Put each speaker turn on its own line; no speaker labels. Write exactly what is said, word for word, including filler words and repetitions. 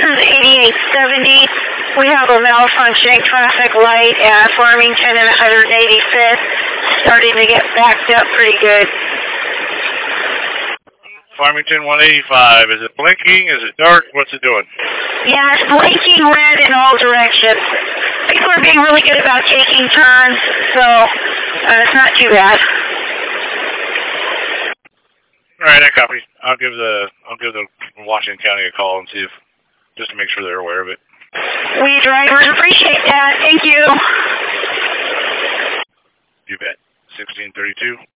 is eighty-eight seventy. We have a malfunctioning traffic light at Farmington and one eighty-fifth, starting to get backed up pretty good.
Farmington one eighty-five. Is it blinking? Is it dark? What's it doing?
Yeah, it's blinking red in all directions. People are being really good about taking turns, so uh, it's not too bad.
All right, I copy. I'll give the I'll give the Washington County a call and see if just to make sure they're aware of it.
We drivers appreciate that. Thank you.
You bet. sixteen thirty-two.